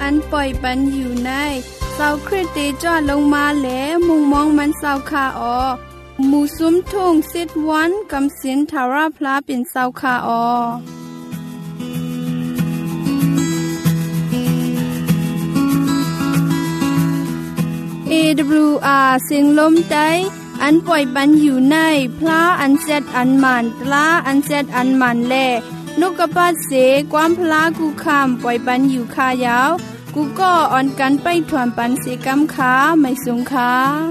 อันปล่อยปันอยู่ในเศร้าคริสเตจอดลงมาแหลมุงมองมันเศร้าคาออหมู่ซุ้มทุ่งซิดวันกำสินทาราพลาเป็นเศร้าคาออAWR เสียงลมใจอันปล่อยปันอยู่ในพระอันเซตอันมันตลาอันเซตอันมันแลนกกระปัดเสความพลากูคำปล่อยปันอยู่คายาวกูก็อ่อนกันไปถวนปันเสกำขาไม่สงขา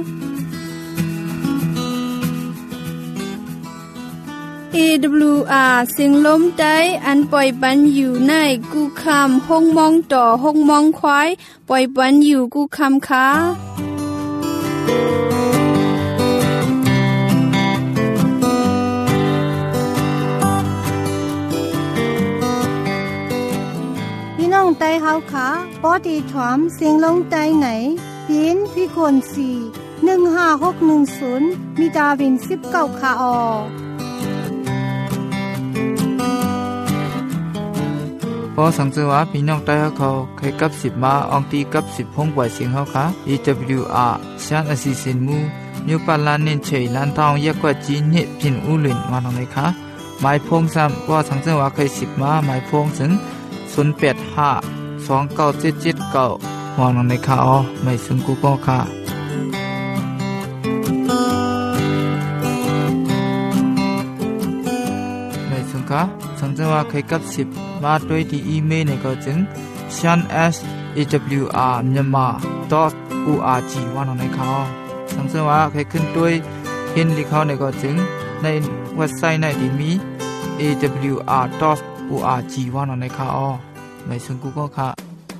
AWR เสียงลมใจอันปล่อยปันอยู่ในกูคำห้องมองต่อห้องมองควายปล่อยปันอยู่กูคำขาน้องไตเฮาขาปอดีถวมเสียงลงไตไหนปีนพี่คน4156110มีดาวิน19คาออพอสังเกตว่าพี่น้องไตเขาเคยกับ10มาอองตีกับ10ห้องปล่อยเสียงเฮาค่ะ EWR ชานอสิสินมูนิวปาลานเนนเฉยลานทองแยกกว่าจีนเฮพินอูลินมาตรงไหนคะหมายพงซ้ำว่าสังเกตว่าเคย10มาหมายพงถึง085297779วางลงในข่าวไม่ซึ่งกูก็ค่ะไม่ซึ่งค่ะสังเกตว่าเคยกับ10มาด้วยที่อีเมลเนี่ยก็จึง shan@awr.myanmar.org วางลงในข่าวสังเกตว่าเคยขึ้นด้วยเห็นที่เขาเนี่ยก็จึงในเว็บไซต์ในที่มี awr.org วางลงในข่าวไม่ซึ่งกูก็ค่ะ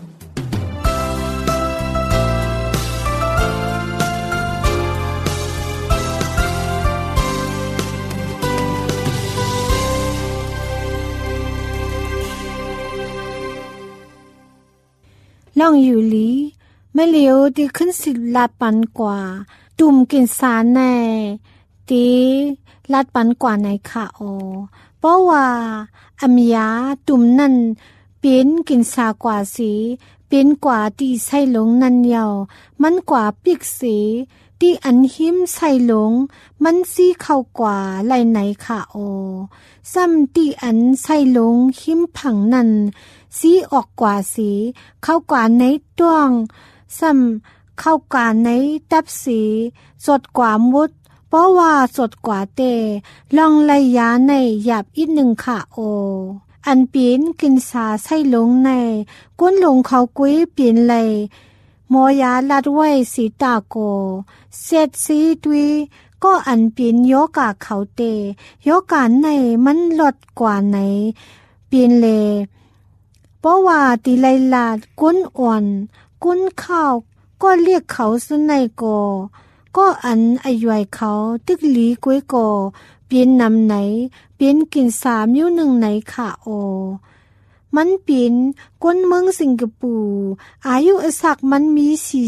ล่องอยู่ลีไม่เหลียวที่ขึ้น10 ลาดปันกว่าตุ่มกินสารแน่ตีลาดปันกว่าในค่ะเพราะว่าอำยาตุ่มนั่นเป็นกินสากว่าสีเป็นกว่าที่ใส่หลงนันเยามันกว่าปิกสีที่อันหิมใส่หลงมันสีเข้ากว่าไหลไหนค่ะซ้ำที่อันใส่หลงหิมผังนั่นสีออกกว่าสีเข้ากว่าในต้วงซ้ำเข้ากว่าในตับสีสดกว่ามุดเพราะว่าสดกว่าเตลองไลยาในหยาบอีกหนึ่งค่ะอันเปลี่ยนกินสาใส่ลงในก้นลงเขากุ้ยเปลี่ยนเลยมอยาลัดไว้สีตาโกเสร็จสีดุยก็อันเปลี่ยนโยกาเขาเตโยกาในมันลดกว่าไหนเปลี่ยนเลยเพราะว่าตีไลลาดก้นอ่อนก้นข้าวก็เรียกเขาสุนัยก็อันอายุเขาตึกหลีกุ้ยเปลี่ยนนำไหนเปลี่ยนกิน3อยู่หนึ่งไหนค่ะมันเปลี่ยนก้นเมืองสิงคโปร์อายุสักมันมี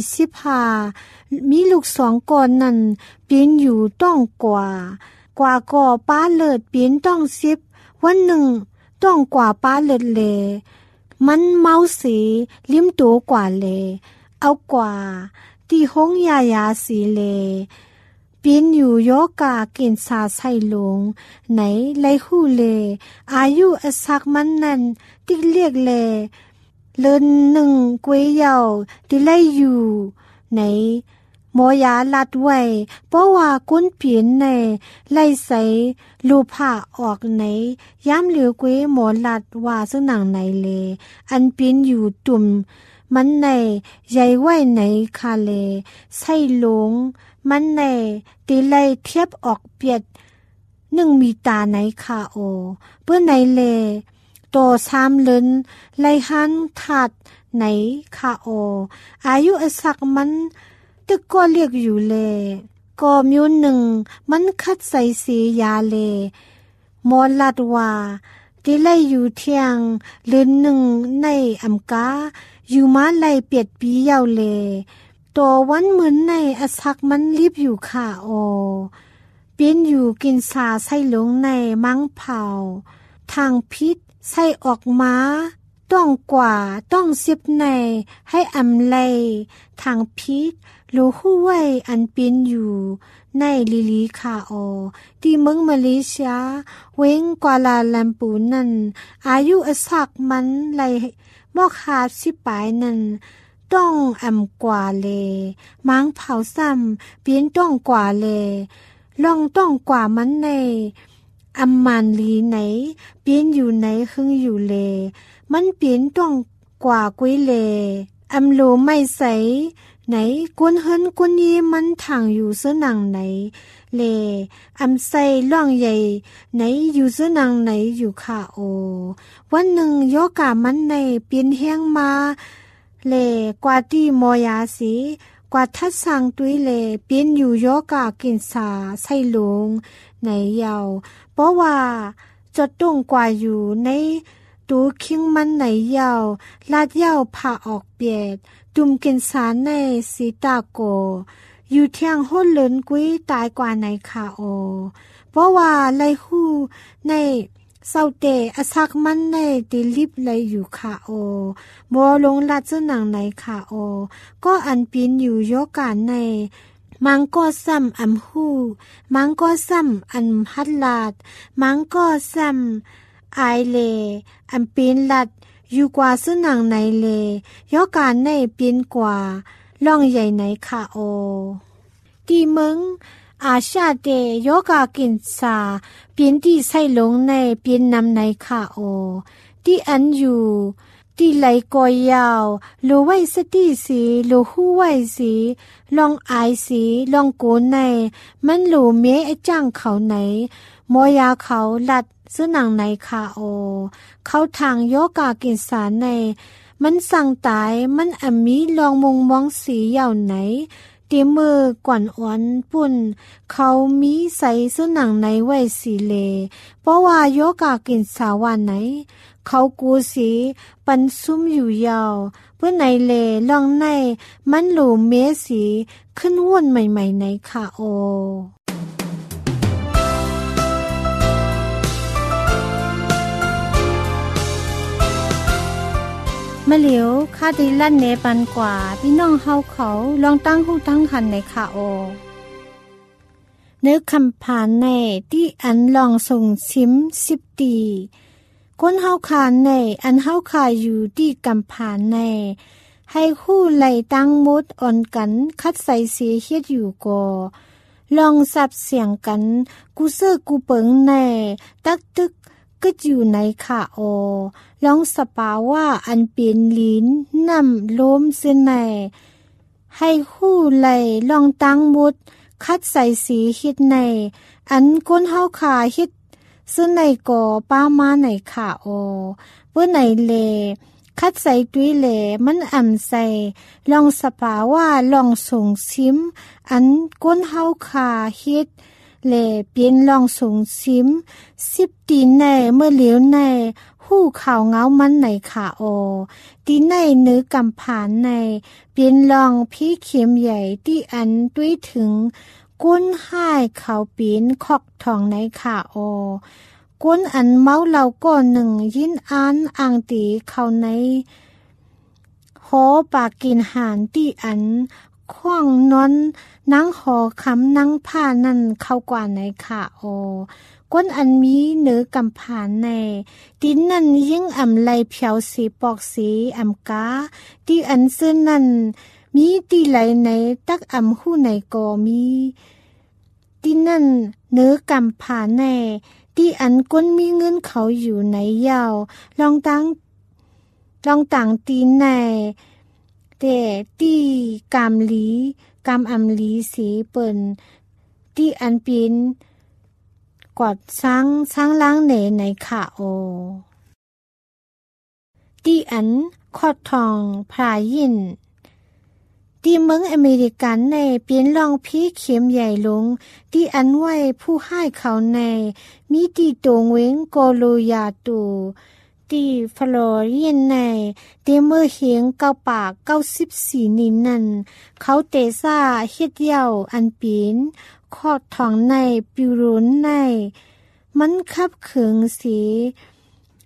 45มีลูก2คนนั่นเปลี่ยนอยู่ต้องกว่าก่อป้าเลิศเปลี่ยนต้อง10วันหนึ่งต้องกว่าป้าเลิศเลมันเมาสีลิ้มตัวกว่าเลเอากว่าที่ห้องยาสีเลปีนอยู่โยกากินสาใส่ลงไหนไลหูเลอายุอสักมันนั่นที่เรียกเลเลินหนึ่งกวยเยาที่ไลอยู่ไหนโมยาลัดไว้เพราะว่าก้นเปลี่ยนในไล่ใส่ลูผ้าออกไหนย้ำเหลียวกวยหมอลัดว่าซึ่งหนังไหนเลอันเปลี่ยนอยู่ตุ่มมันในใหญ่ไว้ไหนคาเลใส่ลงมันในตีไลเทียบออกเปียด1มีตาไหนค่ะเพื่อไหนเลโต3เลินไลหันถัดไหนค่ะอายุสักมันตึกก็เรียกอยู่เลก็มิวหนึ่งมันคัดใส่สียาเลมอลัดว่าที่ไลอยู่เที่ยงเลินหนึ่งในอำกาอยู่มาไลเปียดปีเยาเลตัววันเหมือนในอสักมันรีบอยู่ค่ะเปลี่ยนอยู่กินสาใส่ลงในมังเผาทางพิษใส่ออกมาโตต้องกว่าต้องเสียบในให้อำไลทางพิษหรือหู้ไว้อันเป็นอยู่ในลิลีคาโอที่เมืองมาเลเซียเว้งกว่าลาลัมปูนั่นอายุอสักมันไหลบอกหา10 ปลายนั่นต้องอำกว่าเลมังเผาซ้ำเปลี่ยนต้องกว่าเลลองต้องกว่ามันในอำมันลีไหนเปลี่ยนอยู่ไหนหึงอยู่เลมันเปลี่ยนต้องกว่ากุ้ยเลอำโลไม่ใสไหนกวนเฮินกวนยีมันทางอยู่เสนังไหนเลอำใส่ล่องใหญ่ไหนอยู่เสนังไหนอยู่ค่ะโอวันหนึ่งโยกามันในเปลี่ยนแห้งมาเลกว่าที่มอยาสีกว่าทัดสังตุยเลเปลี่ยนอยู่โยกากินสาใส่ลงไหนยาวเพราะว่าจดตรงกว่าอยู่ในตูคิงมันไหนยาวลาดยาวผ่าออกเปียดตุ่มกินสารในสีตาโกอยู่เที่ยงห้นเลินกุ้ยตายกว่าไหนค่ะโอเพราะว่าไลหู้ในเศร้าเตอสักมันในติลิบเลยอยู่ค่ะโอบัวลงลัดเจ้าหนังไหนค่ะโอก็อันปีนอยู่โยกาในมังก็ซ้ำอำหู้มังก็ซ้ำอันพัดลาดมังก็ซ้ำไอเลอันปีนลัดอยู่กว่าเสื้อหนังไหนเลยกการในเปลี่ยนกว่าล่องใหญ่ไหนค่ะโอตีเมืองอาชาเดยกากินสาเปลี่ยนที่ใส่ลงในเปลี่ยนนำไหนค่ะโอที่อันอยู่ที่ไหลกอยยาวโลไว้สติสีโลหู้ไว้สีลองอายสีลองโกนในมันโลเมไอจ้างเขาไหนมอยาเขาลัดเสื้อหนังไหนค่ะโอเขาทางโยกากินสารในมันสั่งตายมันอมีลองมงมองสียาวไหนตีมือกว่านอ่อนปุ่นเขามีใส่เสื้อหนังในไว้สีเลเพราะว่าโยกากินสาวันไหนเขากูสีปันซุ่มอยู่ยาวเพื่อในเลลองในมันหลูเมสีขึ้นวนใหม่ๆในค่ะโอมะเหลียวคาดิลั่นเนปันกว่าพี่น้องเฮาเขาลองตั้งหูตั้งหันในค่ะโอเนื้อคำผ่านในที่อันลองส่งซิม10 ตีคนเฮาขานในอันเฮาขาอยู่ที่กำผ่านในให้คู่ไหลตั้งมุดอ่อนกันคัดใส่เสียเฮ็ดอยู่ก่อลองสับเสียงกันกูเซอร์กูเปิงในตักตึกก็อยู่ในค่ะโอลองสปาว่าอันเป็นลิ้นน้ำล้มเส้นในให้คู่ไหลลองตั้งมุดคัดใส่สีเฮ็ดในอันคนเฮาขาเฮ็ดซึ่งในก่อป้ามาในค่ะโอเพื่อในเลคัดใส่ตุ้ยเลมันอ่ำใส่ลองสปาว่าลองส่งซิมอันก้นเฮาขาเฮ็ดเลเปลี่ยนลองส่งซิม10 ตีในเมื่อเหลียวในหู้ข่าวเงามันในค่ะโอตีในเนื้อกำผานในเปลี่ยนลองพี่เข็มใหญ่ที่อันตุ้ยถึงก้นห้ายเขาปีนคอกทองในขาโอก้นอันเมาเหล่าก้อนหนึ่งยินอ่านอ่างตีเขาในหอปากกินหานที่อันคว้างนอนนั่งหอคำนั่งผ้านั่นเข้ากว่าในขาโอก้นอันมีเนื้อกำผานในดินนั่นยิ่งอ่ำไหลเพียวสีปอกสีอ่ำกาที่อันซึ่งนั่นมีตีไหลในตักอ่ำหู้ในกอมีที่นั่นเนื้อกำผาแน่ที่อันก้นมีเงินเขาอยู่ในยาวลองต่างตีในแต่ที่กำลีกำอ่ำลีสีเปิ่นที่อันเป็นกอดช้างล้างเหนในขาโอที่อันคอดทองพรายยินที่เมืองอเมริกันในเปลี่ยนลองพี่เข็มใหญ่ลงที่อันไว้ผู้ให้เขาในมีที่ตรงเวงโกโลยาตูที่ฟลอรินในเดเมอร์เฮียง9 ปาก94นินนั่นเขาเตซ่าเฮ็ดเย่าอันปีนคอดทองในปิวรุนในมันคับเขืองสี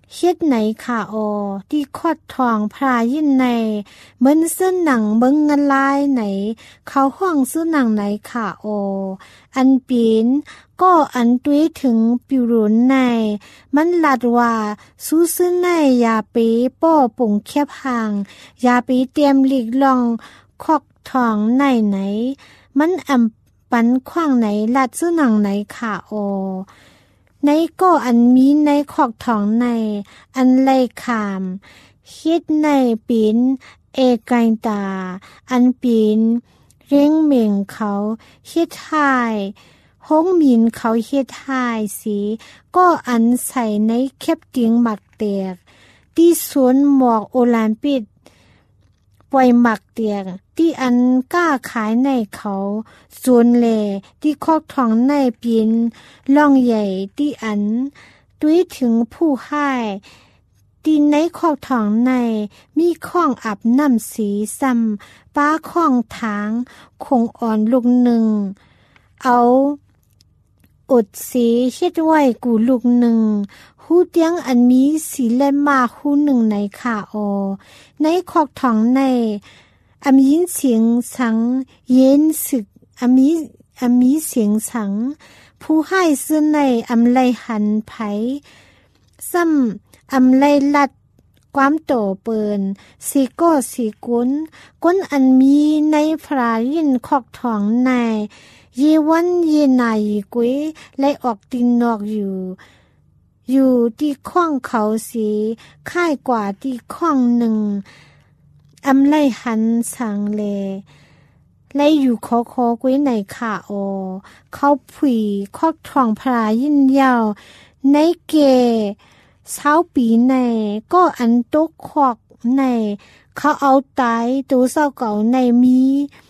เฮ็ดไหนค่ะโอที่คอดทองพรายินในเหมือนเสื้อหนังเบิ่งเงินลายไหนเขาห้องซื้อหนังไหนค่ะโออันปีนก็อันตุ้ยถึงปิวรุนในมันลัดว่าสู้ซื้อในอย่าไปป้อปุ่งแคบห่างอย่าไปเตรียมหลีกลองคอกทองไหนไหนมันอำปันขว้างไหนลัดซื้อหนังไหนค่ะโอในก็อันมีในขอกทองในอันไล่ขามเฮ็ดในปีนเอไกตาอันปีนเร่งเม่งเขาเฮ็ดหายห้องมินเขาเฮ็ดหายสีก็อันใส่ในแคบติงหมักเตียกที่สวนหมอกโอลิมปิกปล่อยหมักเตียกที่อันกล้าขายในเขาส่วนแลที่คอกทองในปีนล่องใหญ่ที่อันด้วยถึงผู้ให้ที่ในคอกทองในมีข้องอาบน้ำสีซ้ำป้าข้องทางคงอ่อนลูกหนึ่งเอาอดสีเฮ็ดไว้กูลูกหนึ่งหูเตียงอันมีสีเล่มมาหูหนึ่งในค่ะโอในคอกทองในอามีเสียงสังเย็นสึกอามีเสียงสังผู้ให้ซื้อในอำไลหันไผซ้ำอำไลลัดความโตเปินสีก็สีก้นอันมีในพรายินคอกทองในเยวันเยนายกุ้ยไล่ออกตินนอกอยู่ที่ข้องเขาสีค่ายกว่าที่ข้องหนึ่งอำไลหันสังเลไล่อยู่คอกุ้ยในขาโอเขาผุยคอกทองพรายินยาวในเกเช้าปีในก็อันตกคอกในเขาเอาตายตัวเศร้าเก่าในมี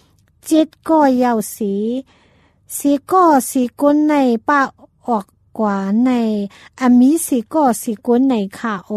7ก็ยาวสีก็สีก้นในป้าออกกว่าในอามีสีก็สีก้นในค่ะโอ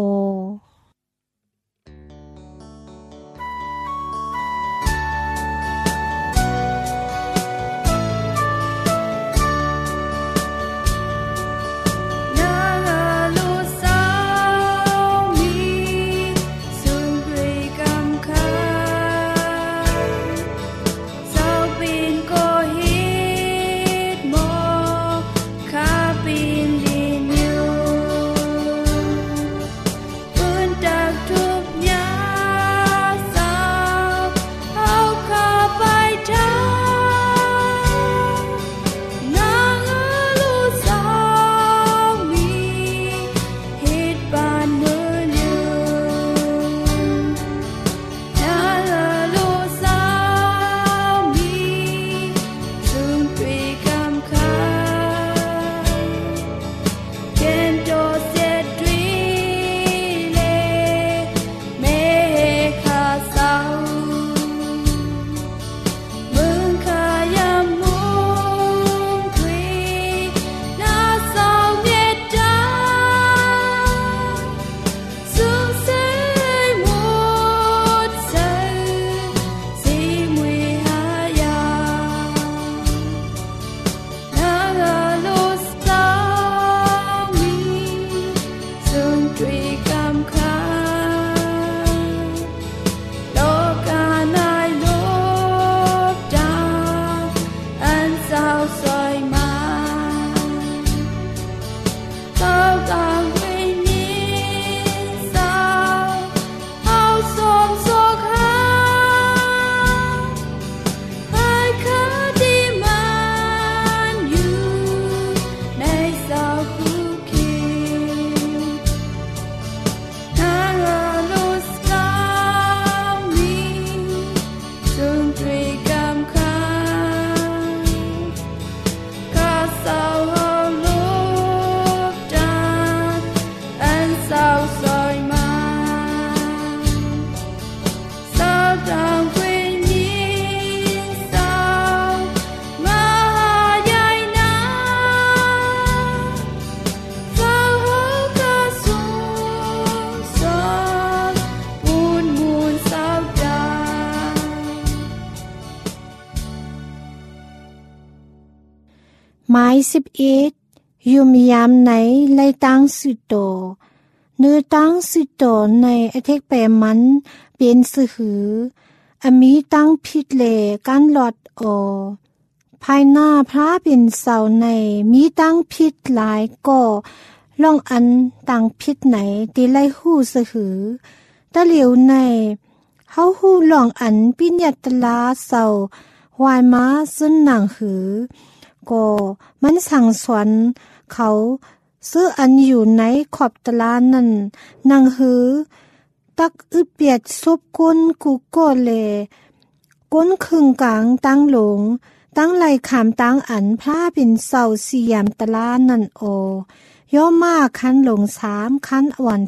หมาย11อยู่มียามไหนไล่ตั้งสุดโตเนื้อตั้งสิโตในอเทกแปมันเป็นสือหืออมีตั้งพิษเลกันหลอดอภายหน้าพระเป็นเสาในมีตั้งพิษหลายก่อล่องอันต่างพิษไหนตีไล่หู้สือหือตะเหลียวในเฮาหู้ล่องอันปิญญาตลาเสาวายม้าซึ่งหนังหือก็มันสั่งสอนเขาซื้ออันอยู่ในขอบตลานั่นนางหือตักอึเปียดซบก้นกูก็เลก้นครึ่งกลางตั้งหลงตั้งไหลขามตั้งอันพระเป็นเสาสี่ยามตลานั่นย่อมาคันหลง3คันอ่อน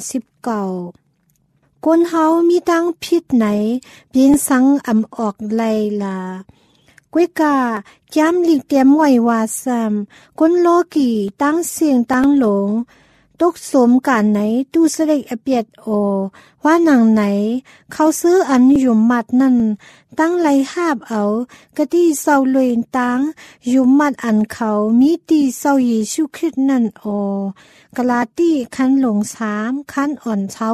19ก้นเฮามีตั้งพิษไหนเป็นสังอำออกไลล่ะกวยกาจำลิกเต็มไว้ว่าซ้ำก้นโลกีตั้งเสียงตั้งหลงตกสมกันไหนตู้เสด็จอเปียดว่าหนังไหนเขาซื้ออันอยู่มัดนั่นตั้งไลหาบเอากะที่เศร้าเลยตั้งอยู่มัดอันเขามีตีเศร้าเยซูคริสต์นั่นกะลาตีคันหลง3คันอ่อนเช้า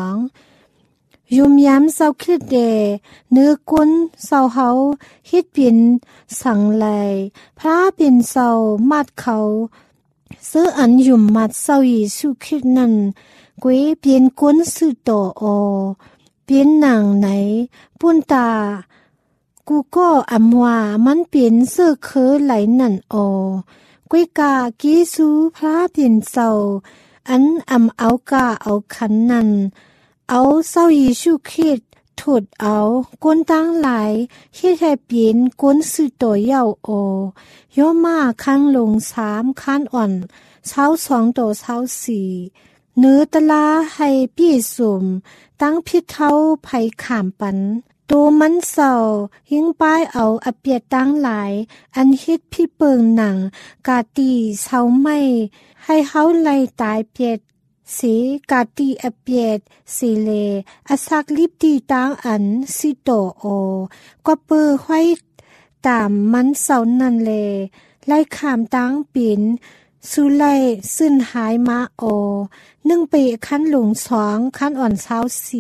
2ยุมย้ำเศร้าคริสเดเนื้อกุนเศร้าเฮาฮิตปินสั่งไหลพระเป็นเศร้ามัดเขาซื้ออันยุมมัดเศร้าเยซูคริสนั่นกวยเปลี่ยนกุนสื่อต่อเปลี่ยนหนังไหนปุ่นตากูก็อำว่ามันเปลี่ยนเสื้อเคอไหลนั่นกวยกากีสูพระเป็นเศร้าอันเอากาเอาขันนั่นเอาเศร้าเยซูคริสต์ถุดเอาก้นตั้งหลายเฮ็ดให้เปลี่ยนก้นสื่อต่อยาวย่อมาคันลง3คันอ่อนเช้า2ต่อเช้า4เนื้อตะลาให้พี่สุ่มตั้งพิษเท้าไผขามปันตัวมันเศร้ายิ่งป้ายเอาอเปียดตั้งหลายอันเฮ็ดพี่เปิงหนังกาตีเช้าไม่ให้เฮาไล่ตายเปียดสีกาตีอเปียดสีเลอสักลิบตีตั้งอันสิโตก็เปิดไว้ตามมันเศร้านั่นเลไล่ขามตั้งปิ่นสุไลซึ่นหายมา1ปีคันหลง2คันอ่อนเช้า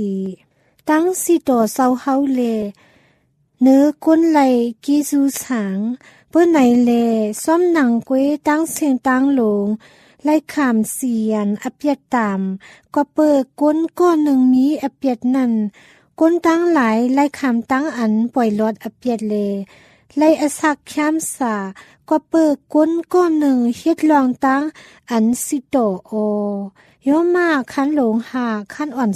4ตั้งสิโตเศร้าเฮาเลเนื้อก้นไหลกีซูสังเปิ้นไหนเลซ้อมหนังกวยตั้งเสียงตั้งหลงไล่ขามเสียนอเปียดตามก็เปิดก้นก้อนหนึ่งมีอเปียดนั่นก้นตั้งหลายไล่ขามตั้งอันปล่อยลอดอเปียดเลไล่อสักข้ามสาก็เปิดก้นก้อนหนึ่งเฮ็ดลองตั้งอันสิโตย่อมาคันหลง5คันอ่อน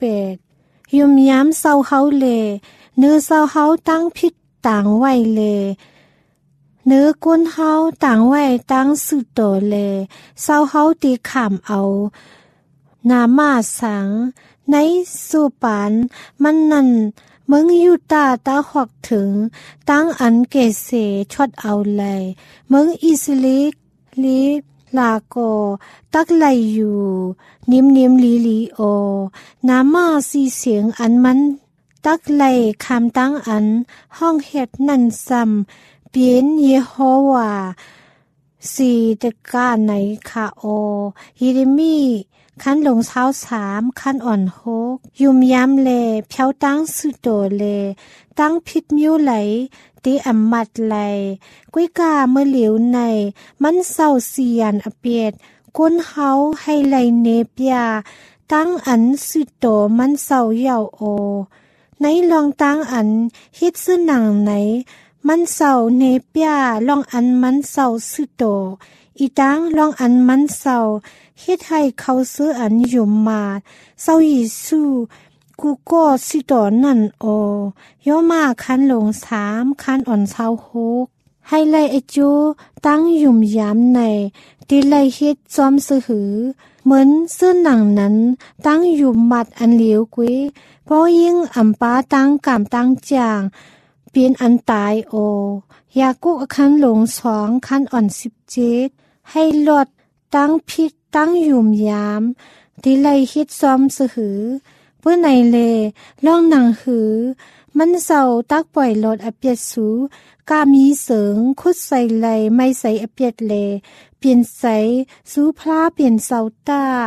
18ยุมย้ำเศร้าเฮาเลเนื้อเศร้าเฮาตั้งพิษต่างไว้เลเนื้อก้นเฮาต่างไว้ตั้งสุดโตเลเศร้าเฮาตีขามเอานามาสังในสุปานมันนั่นมึงอยู่ตาหอกถึงตั้งอันเกเสชดเอาเลยมึงอิสลิกลิลาโกตักไหลอยู่นิ่มลีนามาสีเสียงอันมันตักไหลคำตั้งอันห้องเฮ็ดนั่นซ้ำเปลี่ยนเยโฮวาสีตะกาไหนคะเยเรมีคันหลงเช้า3คันอ่อน6ยุมย้ำเลเพียวตั้งสุโตเลตั้งพิษมิวไหลตีอำมัดไหลกุ้ยกาเมื่อเหลียวในมันเศร้าเสียนอเปียดก้นเฮาให้ไหลเนปยาตั้งอันสุโตมันเศร้าเยาในลองตั้งอันฮิตซึ่งหนังไหนมันเศร้าเนปยาลองอันมันเศร้าสุโตอีตั้งลองอันมันเศร้าเฮ็ดให้เขาซื้ออันอยู่มาเศร้าเยซูกูก็สิโตนั่นย่อมาคันหลง3คันอ่อนเช้า6ให้ไล่จูตั้งยุ่มยามในตีไล่เฮ็ดจอมซื้อหือเหมือนซื้อหนังนั้นตั้งอยู่มัดอันเหลียวกุ้ยเพราะยิ่งอำป้าตั้งกามตั้งจางเปลี่ยนอันตายยากุคันหลง2คันอ่อน17ให้ลดตั้งพิษตั้งยุ่มยามตีไล่เฮ็ดจอมซื้อหือเพื่อในเลล่องหนังหือมันเศร้าตักปล่อยลดอเปียดสูกามีเสริงคุดใส่ไหลไม่ใส่อเปียดเลเปลี่ยนใสสูพระเปลี่ยนเศร้าตา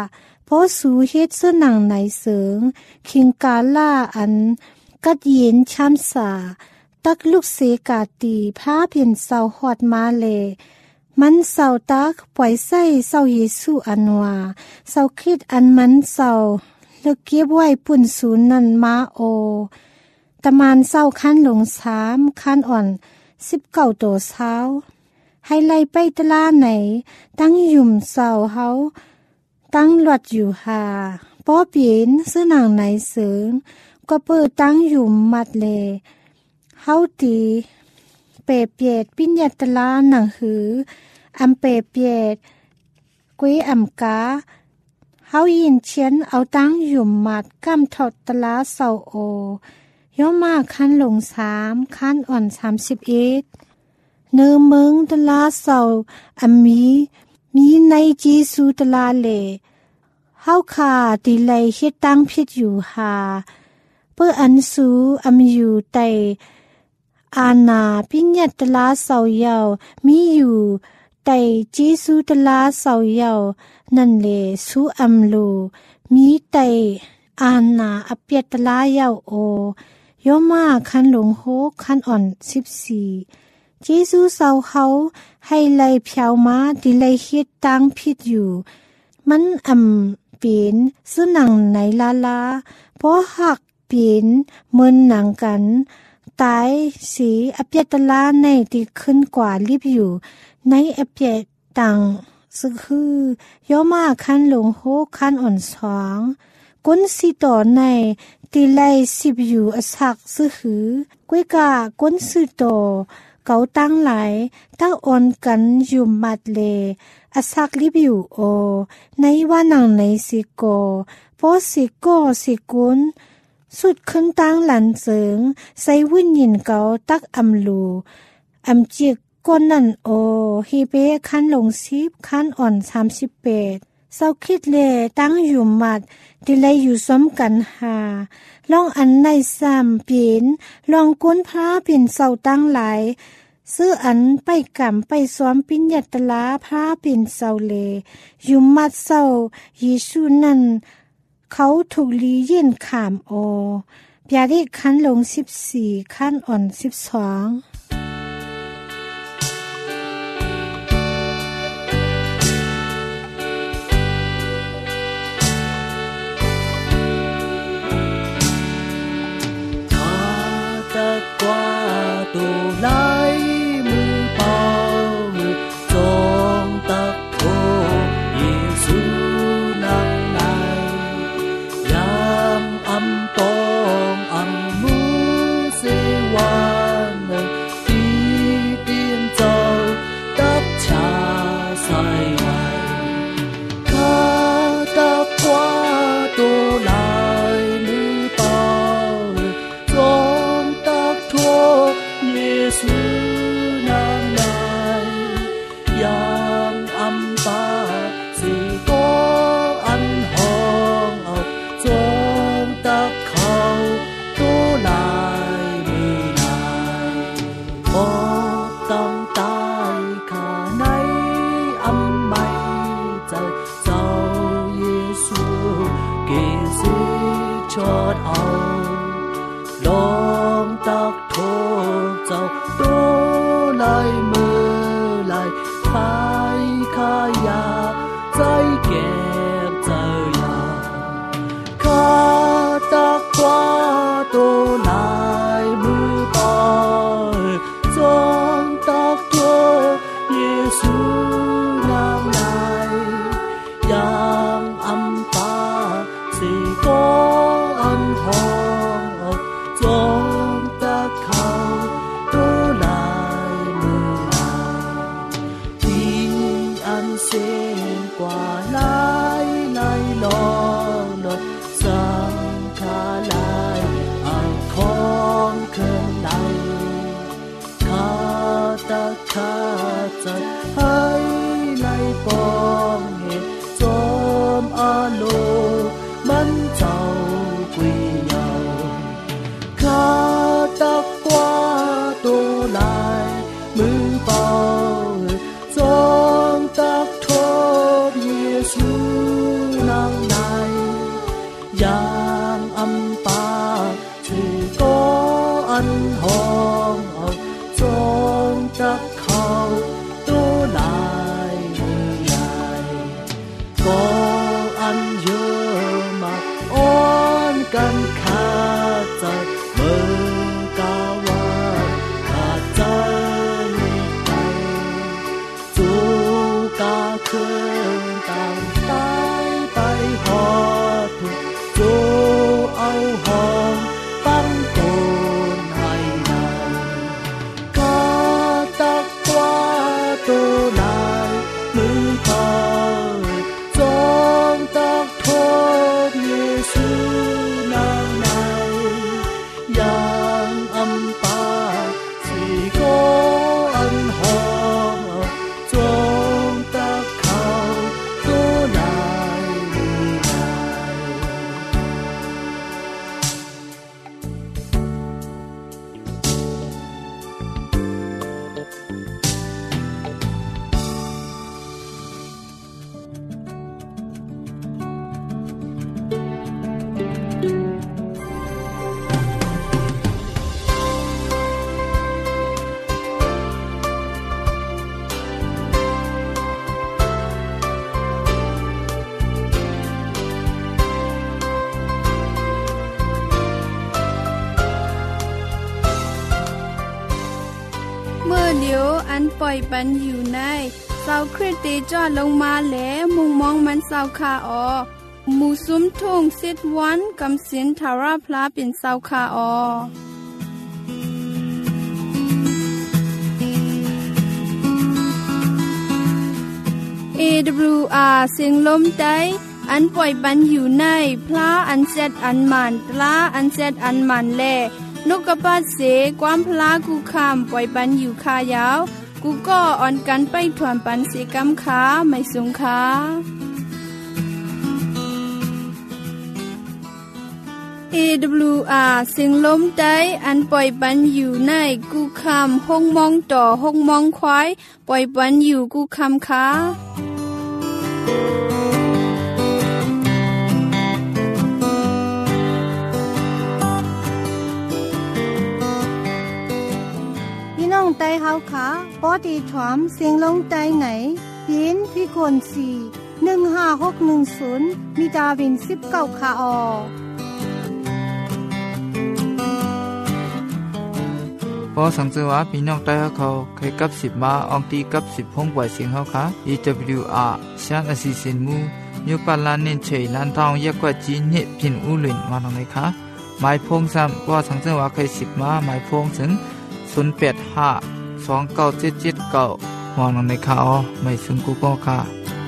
เพราะสูเฮ็ดเสื้อหนังไหนเสริงคิงกาล่าอันกัดเย็นช้ำสาตักลูกเสกาตีพาเพียนเศร้าหอดมาเลมันเศร้าตักปล่อยใส่เศร้าเยซูอันว่าเศร้าคิดอันมันเศร้าแล้วเก็บไว้ปุ่นศูนย์นั่นมาโอตะมานเศร้าคันหลง3คันอ่อน19โตเช้าให้ไล่ไปตลาไหนตั้งยุ่มเศร้าเฮาตั้งหลวดอยู่หาป้อเปลี่ยนเสื้อหนังไหนเสริงก็เปิดตั้งยุ่มมัดเลเฮาตีเปเปียดปิญญาตลาหนังหืออำเปเปียดกวยอำกาเฮายินเชียนเอาตั้งยุ่มมัดกำถอดตลาเศร้าโอย่อมาคันหลง3คันอ่อน31เนื้อเมืองตลาเศร้าอำมีในเยซูตลาเลเฮาขาติไลเฮ็ดตั้งผิดอยู่หาเพื่ออันสูอำอยู่ไตอาณาปิญญาตลาเศร้าเยามีอยู่ไตเยซูตลาเศร้าเยานั่นเลสูอำลูมีไตอาณาอเปียตลาเยาโอย่อมาคันหลง6คันอ่อน14เยซูเศร้าเขาให้ไล่เพียวมาที่ไล่เฮ็ดตั้งผิดอยู่มันเป็นซื้อหนังไหนลาเพราะหักเป็นเหมือนหนังกันตายสีอเปียตลาในที่ขึ้นกว่ารีบอยู่ในอเปียตังซึ่งคือย่อมาคันหลง6คันอ่อน2ก้นสิต่อในที่ไล่10อยู่อสักซื้อหือกวยกาก้นสิต่อเกาตั้งหลายตั้งอ่อนกันอยู่มัดเลอสักลิบอยู่ในว่านังในสิโกเพราะสิโกสิกุนสุดขึ้นตั้งหลันเสิงใส่วิญญาณเกาตักอำลูอำจิกก้นนั่นฮีเบคันหลง10คันอ่อน38เศร้าคิดเลตั้งอยู่มัดที่ไลอยู่ซ้อมกันหาลองอันใน3เปลี่ยนลองก้นพระเปลี่ยนเศร้าตั้งหลายซื้ออันไปกำไปซ้อมปิญญาตลาพระเป็นเศร้าเลอยู่มัดเศร้าเยซูนั่นเขาถูกลีเย็นขามปยาได้คันลง14คันอ่อน12 ยังอำปาสิก็อันหอ yang âm ba chỉ có anh hồn trong đất khâu tu lại lại có anh nhớ mà ôn cần khá giật mơ cao vàng khá chân tay chú ca khương tàng tay tay họ thuộc chú âu hồn băng tồn hay này có tất qua tu lại nữ thời trong tất thốt Giêsu nàng này yang âm ba chỉ có anh hồn trong tất khâu tu lại เมื่อเหลียวอันปล่อยปันอยู่ในเสาคริสต์จอดลงมาแหลมุงมองมันเสาคาออหมู่ซุ้มทุ่งสิทวันกำสินทาราพลาเป็นเสาคาออAWR เสียงลมใจอันปล่อยปันอยู่ในพระอันเจ็ดอันหมันตราอันเจ็ดอันหมันแลนกกระปาดเสความพลากูคำปล่อยปันอยู่คายาวกูก็อ่อนกันไปถวนปันเสกำขาไม่สูงขา AWR เสียงลมใจอันปล่อยปันอยู่ในกูคำห้องมองต่อห้องมองควายปล่อยปันอยู่กูคำขาน้องไต้เฮาขาปอดีถวมเสียงลงไต้ไหนยินที่คน4156110มีดาวิน19ขาออพอสังเกตว่าพี่น้องไต้เขาเคยกับ10มาอองตีกับ10พงป่วยเสียงเฮาค่ะ EWR เสียงอสิสินมูยูปาลานเนนเฉยลันทองแยกกว่าจีนเฮ็ดพินอูหลินมาตรงไหนคะหมายพงซ้ำว่าสังเกตว่าเคย10มาหมายพงถึง08529779มองลงในข่าวไม่ซึ่งกูก็ค่ะ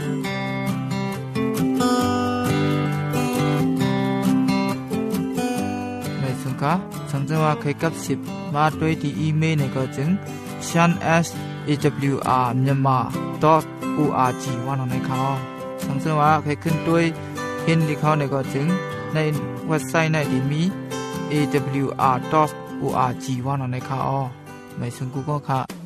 ไม่ซึ่งค่ะสังเกตว่าเคยกับ10มาด้วยที่อีเมลในก็จึง shan@awr.org ว่าลงในข่าวสังเกตว่าเคยขึ้นด้วยเห็นที่เขาในก็จึงในเว็บไซต์ในที่มี awr.org ว่าลงในข่าวไม่ซึ่งกูก็ค่ะ